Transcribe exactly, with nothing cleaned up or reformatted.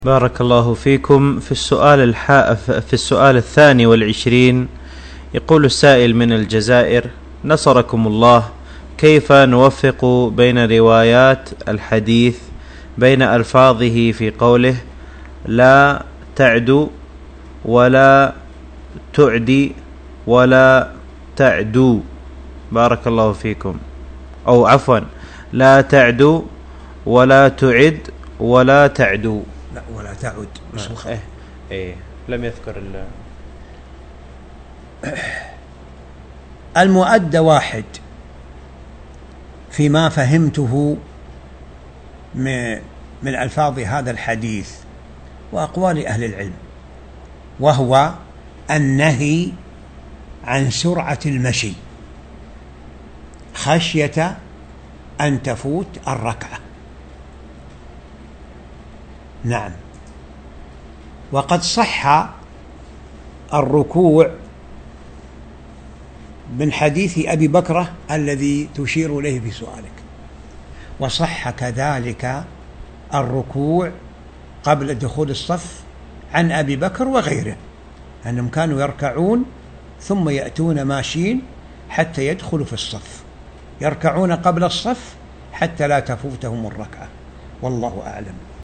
بارك الله فيكم. في السؤال الحا... في السؤال الثاني والعشرين يقول السائل من الجزائر: نصركم الله، كيف نوفق بين روايات الحديث بين ألفاظه في قوله لا تعدو ولا تعدي ولا تعدو؟ بارك الله فيكم. أو عفوا، لا تعدو ولا تعد ولا تعدو. لا ولا تعد مش الخط. إيه إيه لم يذكر ال المؤدى واحد فيما فهمته من من ألفاظ هذا الحديث وأقوال أهل العلم، وهو النهي عن سرعة المشي خشية أن تفوت الركعة. نعم، وقد صح الركوع من حديث أبي بكرة الذي تشير إليه في سؤالك، وصح كذلك الركوع قبل دخول الصف عن أبي بكر وغيره أنهم كانوا يركعون ثم يأتون ماشين حتى يدخلوا في الصف، يركعون قبل الصف حتى لا تفوتهم الركعة. والله أعلم.